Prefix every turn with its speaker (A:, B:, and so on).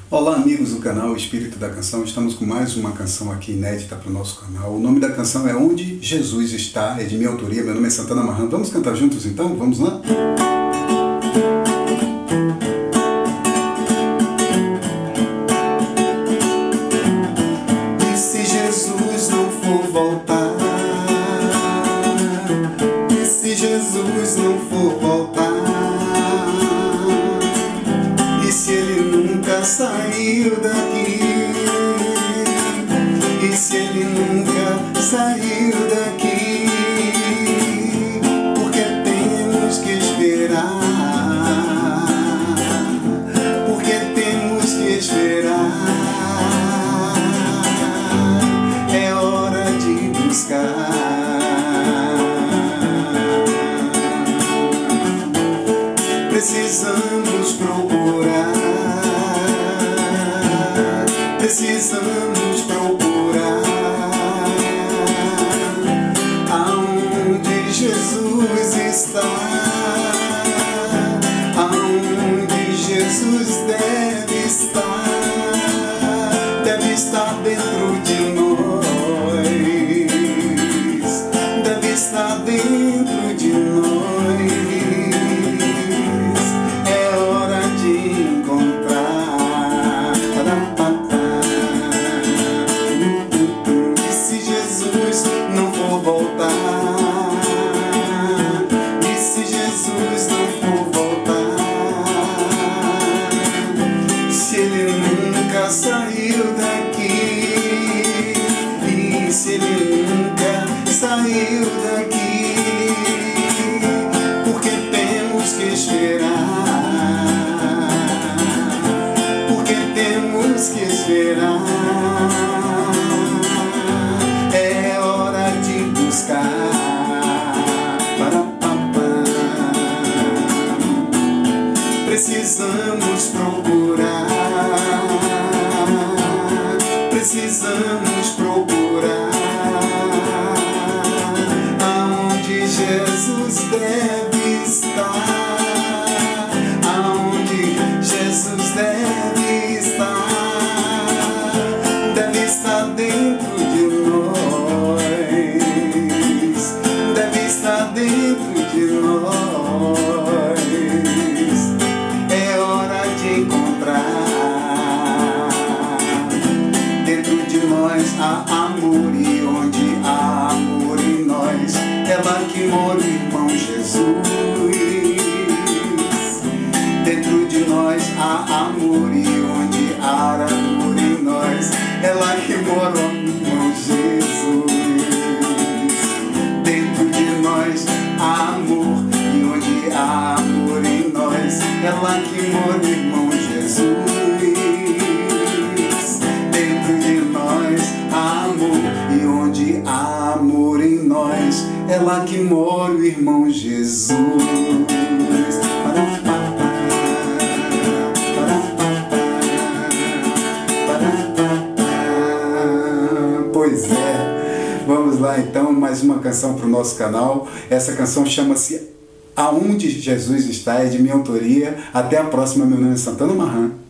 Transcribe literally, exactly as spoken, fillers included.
A: Olá amigos do canal Espírito da Canção, estamos com mais uma canção aqui inédita para o nosso canal. O nome da canção é Onde Jesus Está, é de minha autoria, meu nome é Santana Marran. Vamos cantar juntos então? Vamos lá? E se Jesus não for voltar, e se Jesus não for voltar, e se Ele nunca saiu daqui, e se Ele nunca saiu daqui, porque temos que esperar, porque temos que esperar, é hora de buscar. Precisamos procurar, precisamos procurar aonde Jesus está, aonde Jesus deve estar, deve estar dentro de nós, deve estar dentro de nós. Saiu daqui, e se Ele nunca saiu daqui, porque temos que esperar, porque temos que esperar, é hora de buscar. Precisamos procurar, precisamos procurar aonde Jesus deve estar, aonde Jesus deve estar, deve estar dentro de nós, deve estar dentro de nós, é hora de encontrar. Há amor, e onde há amor em nós, é lá que mora o irmão Jesus. Dentro de nós há amor, e onde há amor em nós, é lá que mora o irmão Jesus. Dentro de nós há amor, e onde há amor em nós, é lá que mora o irmão Jesus. E onde há amor em nós, é lá que mora o irmão Jesus. Pois é, vamos lá então, mais uma canção para o nosso canal. Essa canção chama-se Aonde Jesus Está, é de minha autoria. Até a próxima, meu nome é Santana Marran.